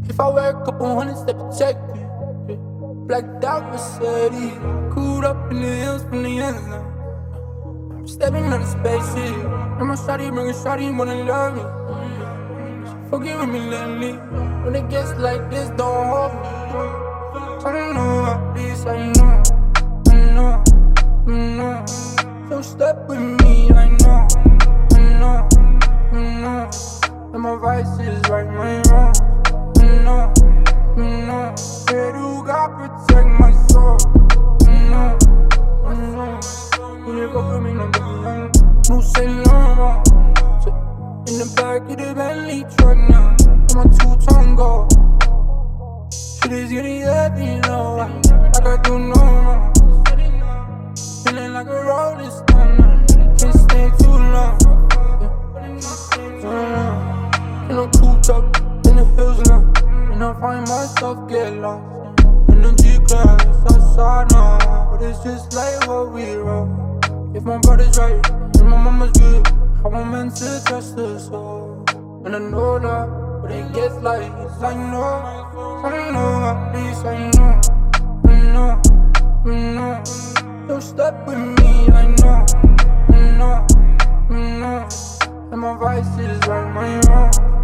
If I wear a couple hundreds that protect me, yeah. Blacked out Mercedes, cooled up in the hills from the ends now. I'm stepping on the spaceship, and my shawty bring a shawty wanna love me. She fucking with me lately. When it gets like this, don't hold me. I don't know, at least I know, I know, I know. So step with me, I know, I know, I know. And my vices right, my wrong. No, no, yeah, you God protect my soul. No, no, when you go for me, no young, no say no. In the back of the Bentley truck now, on my two-tone go. Shit is getting heavy, no, like I do no wrong. Feeling like a rolling stone now, can't stay too long. Yeah. In a cooped up in the hills now. And I find myself get lost in the G-class outside now. But it's just like what we wrote. If my brother's right and my mama's good, how I'm meant to trust the soul. And I know that, but it gets like this. I know, at least I know, I know, I know. So step with me, I know, I know, I know. And my vices right, my wrong.